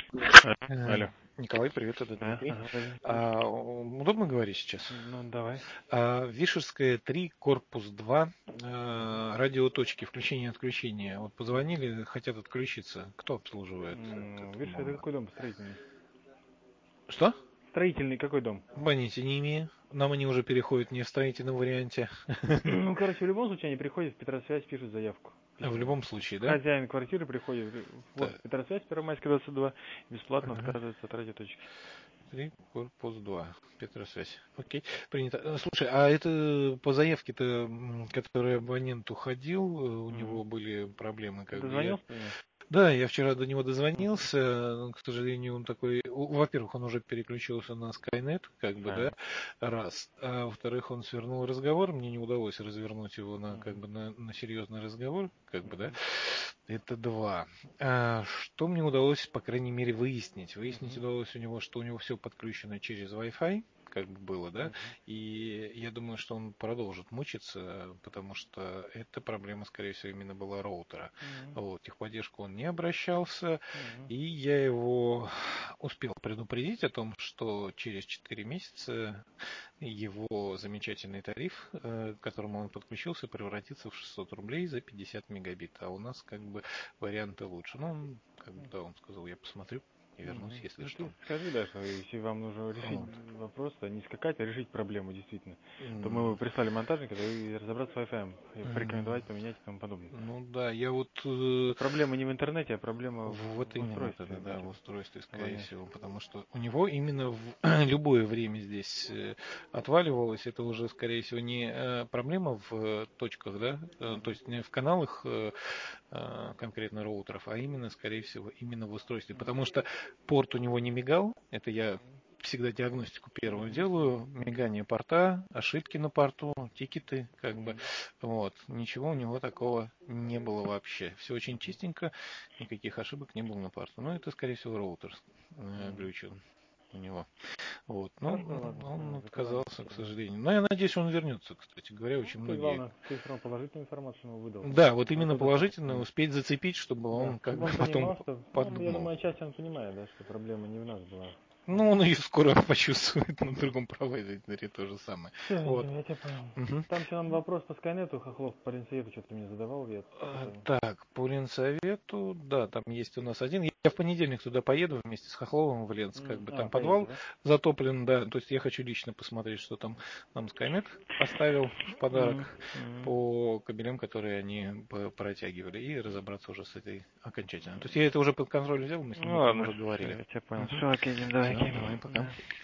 Алло. Николай, привет, это Да, Дмитрий. Владимир. Удобно говорить сейчас? Ну, давай. Вишерская 3, корпус 2, радиоточки, включение-отключение. Вот позвонили, хотят отключиться. Кто обслуживает этот Видишь, это момент? какой дом строительный? Что? Строительный какой дом? Понятия не имею. Нам они уже переходят не в строительном варианте. Ну, короче, в любом случае они приходят в Петросвязь, пишут заявку. В Письмо. любом случае, да? Хозяин квартиры приходит, вот Так. Петросвязь, Первомайская, 22, бесплатно Ага. отказывается от радиоточки. 3, корпус 2. Петросвязь. Окей, принято. Слушай, а это по заявке-то, который абонент уходил, у него были проблемы, Ты как бы я... дозвонился до него? Да, я вчера до него дозвонился, но, к сожалению, он такой, во-первых, он уже переключился на Skynet, как бы, да, раз, а во-вторых, он свернул разговор, мне не удалось развернуть его на, как бы, на серьезный разговор, как бы, да, это два. Что мне удалось, по крайней мере, выяснить? Выяснить удалось у него, что у него все подключено через Wi-Fi, как бы было, да, и я думаю, что он продолжит мучиться, потому что эта проблема, скорее всего, именно была роутера. Вот, техподдержку он не обращался, и я его успел предупредить о том, что через 4 месяца его замечательный тариф, к которому он подключился, превратится в 600 рублей за 50 мегабит, а у нас как бы варианты лучше. Ну, он, как бы, да, он сказал, я посмотрю и вернусь, если Ну, что. ты скажи, да, что если вам нужно решить Вот. вопрос, а не скакать, а решить проблему, действительно, то мы бы прислали монтажника и разобраться с Wi-Fi, порекомендовать, поменять и тому подобное. Ну да, я вот Проблема не в интернете, а проблема вот в именно устройстве, да, в значит, устройстве, скорее абонента. всего, потому что у него именно в любое время здесь отваливалось, это уже, скорее всего, не проблема в точках, да, то есть не в каналах конкретно роутеров, а именно, скорее всего, именно в устройстве, потому что порт у него не мигал, это я всегда диагностику первую делаю, мигание порта, ошибки на порту, тикеты, как бы, вот, ничего у него такого не было вообще. Все очень чистенько, никаких ошибок не было на порту. Но это, скорее всего, роутер глючил у него. Вот. Ну, Хорошо, ладно, он заказали отказался, к спасибо. сожалению. Но я надеюсь, он вернется, кстати говоря, очень Ты, многие. главное, ты все равно положительную информацию ему выдал. Да, вот А именно то достаточно. положительно успеть зацепить, чтобы Да, он как чтобы бы он потом понимал, что, ну, я подумал. думаю, отчасти он понимает, да, что проблема не в нас была. Ну, он ее скоро почувствует на другом провайдере то же самое. Все, Вот. я тебя понял. Мгм. Там еще нам вопрос по Скайнету, Хохлов по Ленсовету что-то мне задавал, я что-то... Так, по Ленсовету, да, там есть у нас один. Я в понедельник туда поеду вместе с Хохловым в Ленц, как бы там поедете, подвал да? затоплен, да. То есть я хочу лично посмотреть, что там нам Скайнет оставил в подарок по кабелям, которые они протягивали, и разобраться уже с этой окончательно. То есть я это уже под контроль взял, мы с ним Ну утром ладно, уже все, говорили. я тебя понял. Все, окей, Дим, давай, Все, окей. давай, пока. Да.